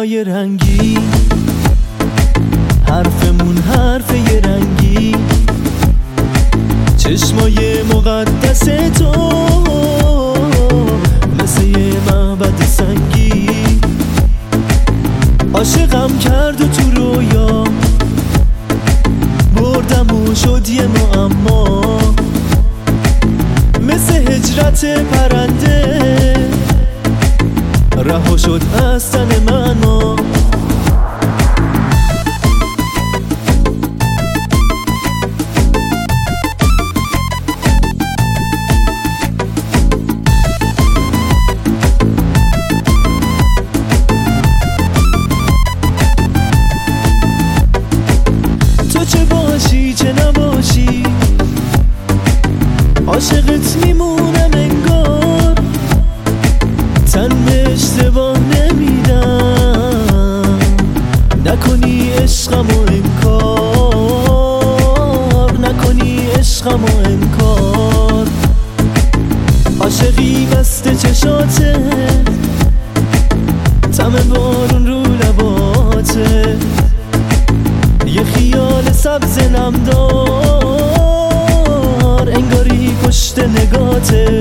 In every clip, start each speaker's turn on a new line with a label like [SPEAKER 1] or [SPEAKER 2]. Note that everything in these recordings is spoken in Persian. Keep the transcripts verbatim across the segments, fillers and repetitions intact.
[SPEAKER 1] دنیای رنگی، حرفمون حرف یه رنگی، چشمای مقدس تو مثل یه معبد سنگی، عاشقم کرد و تو رویا بردم و شد یه معما، مثل هجرت پرنده رها شد از تن من. تو چه باشی چه نباشی عاشقت میمونم انگار، تن به اشتباه نمیدم، نکنی عشقمو انکار، نکنی عشقمو انکار. عاشقی بسته چشاته، طعم بارون رو لباته، یه خیال سبز نمدار انگاری پشت نگاته.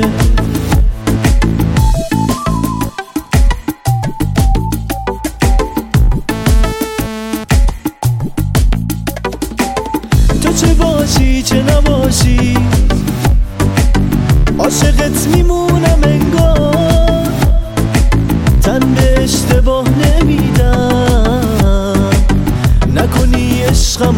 [SPEAKER 1] تو چه باشی چه نباشی عاشقت میمونم انگار، تن به اشتباه نمیدم، نکنی عشقمو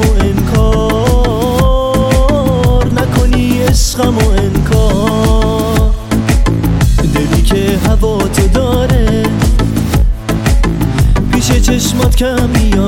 [SPEAKER 1] انکار، نکنی عشقمو انکار. دلی که هوا تو داره پیش چشمات کم میاد،